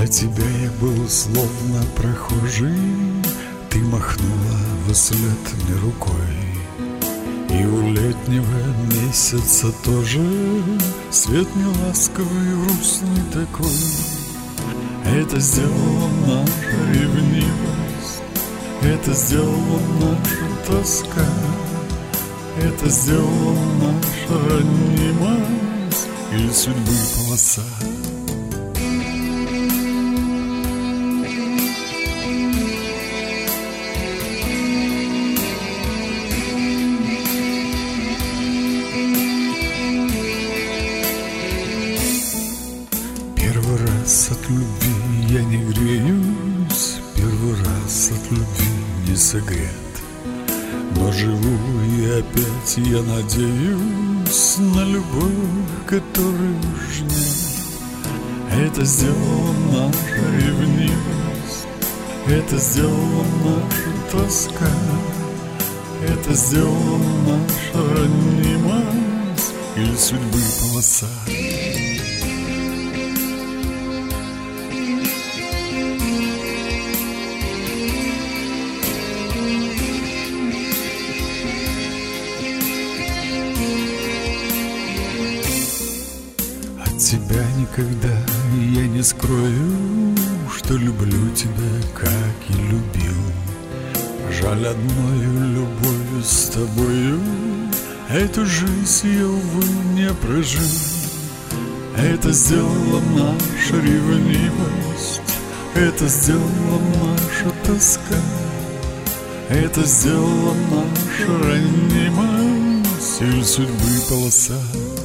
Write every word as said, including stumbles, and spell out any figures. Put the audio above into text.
тебя я был словно прохожий, ты махнула вслед мне рукой. И у летнего месяца тоже свет неласковый, грустный такой. Это сделала наша ревнивость, это сделала наша тоска, это сделала наша ранимость или судьбы полоса. Первый раз от любви я не греюсь, первый раз от любви не согрет. Но живу и опять я надеюсь на любовь, которой уж нет. Это сделала наша ревнивость, это сделала наша тоска, это сделала наша ранимость или судьбы полоса. Тебя никогда я не скрою, что люблю тебя, как и любил. Жаль, одною любовью с тобою эту жизнь я, увы, не прожил. Это сделала наша ревнивость, это сделала наша тоска, это сделала наша ранимость или судьбы полоса.